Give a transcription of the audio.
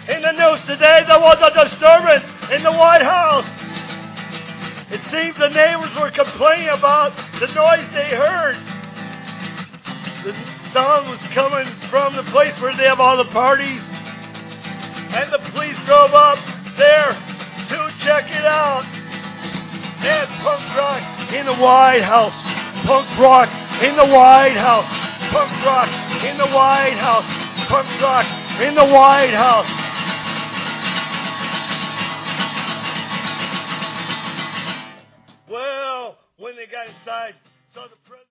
In the news today, there was a disturbance in the White House. It seems the neighbors were complaining about the noise they heard. The sound was coming from the place where they have all the parties. And the police drove up there to check it out. And punk rock in the White House. Punk rock in the White House. Punk rock in the White House. Punk rock in the White House. Well, when they got inside, saw the